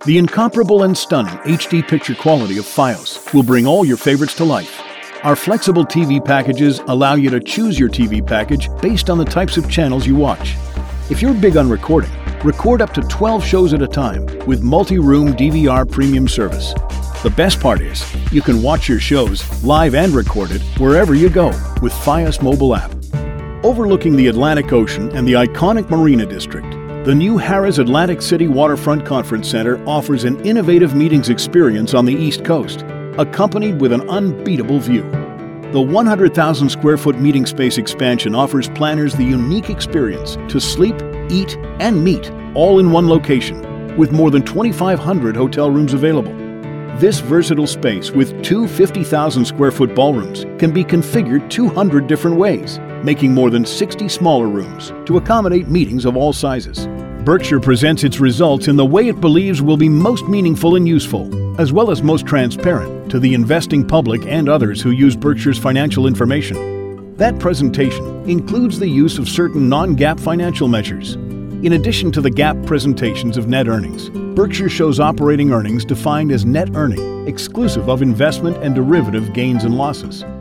The incomparable and stunning HD picture quality of Fios will bring all your favorites to life. Our flexible TV packages allow you to choose your TV package based on the types of channels you watch. If you're big on recording, record up to 12 shows at a time with multi-room DVR premium service. The best part is, you can watch your shows live and recorded wherever you go with Fios mobile app. Overlooking the Atlantic Ocean and the iconic Marina District, the new Harrah's Atlantic City Waterfront Conference Center offers an innovative meetings experience on the East Coast, accompanied with an unbeatable view. The 100,000 square foot meeting space expansion offers planners the unique experience to sleep, eat, and meet all in one location, with more than 2,500 hotel rooms available. This versatile space with two 50,000 square foot ballrooms can be configured 200 different ways, making more than 60 smaller rooms to accommodate meetings of all sizes. Berkshire presents its results in the way it believes will be most meaningful and useful, as well as most transparent to the investing public and others who use Berkshire's financial information. That presentation includes the use of certain non-GAAP financial measures. In addition to the GAAP presentations of net earnings, Berkshire shows operating earnings defined as net earning, exclusive of investment and derivative gains and losses.